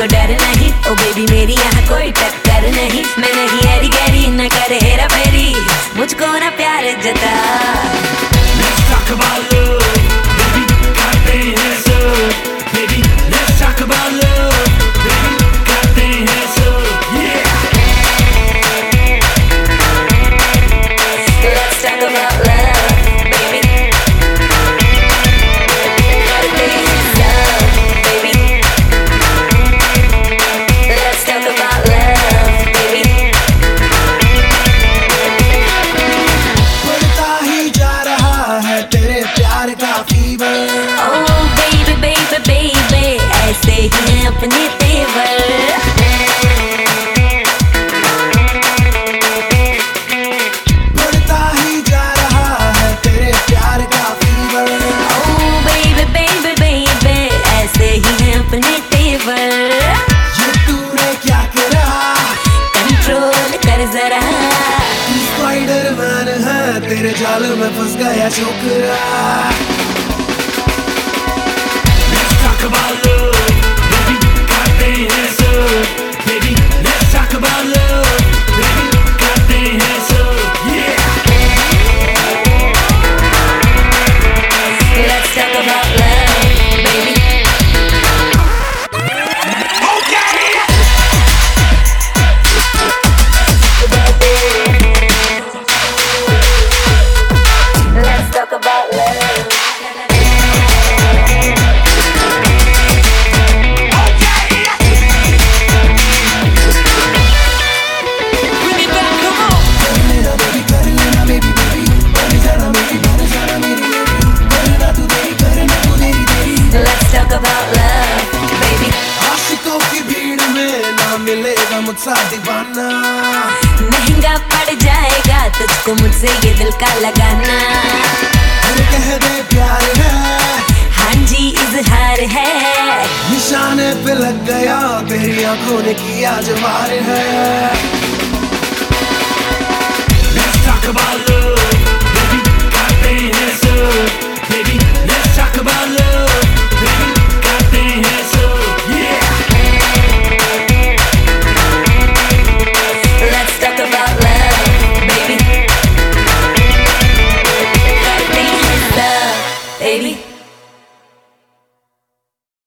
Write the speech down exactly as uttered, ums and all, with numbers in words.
को डर नहीं, ओ बेबी मेरी यहाँ कोई टक्कर नहीं। मैं नहीं हैरी गैरी न करे हेरा फेरी, मुझको ना प्यार जता। Let's talk about love, baby, करते हैं सब, baby, let's talk about love, baby, करते हैं सब, yeah. Let's talk about love, baby, करते हैं सब, baby. Let's talk about love, baby. बढ़ता ही जा रहा है तेरे प्यार का fever. Oh baby baby baby, ऐसे ही हैं अपने तेवर। बढ़ता ही जा रहा है तेरे प्यार का fever. Oh baby baby baby, ऐसे ही हैं अपने तेवर। ये तूने क्या करा, कंट्रोल कर जरा। स्पाइडरमैन है तेरे जाल में फंस गया छोकरा। Let's talk about love, baby, करते हैं सब, baby, let's talk about love, baby, करते हैं सब, yeah. Let's talk about love, baby. Let's talk about love. Bring it back, come on. कर लेना baby, कर लेना baby, baby, बन जाना मेरी, बन जाना मेरी, मेरी, करना तू देरी, करना तू देरी, देरी। Let's talk about love, baby. आशिकों की भीड़ में ना मिलेगा मुझसा दीवाना। महंगा पड़ जाएगा तुझको मुझसे ये दिल का लगाना। फिर कह दे प्यार है, हाँ जी इजहार है। निशाने पे लग गया तेरी आंखों ने किया जो वार है।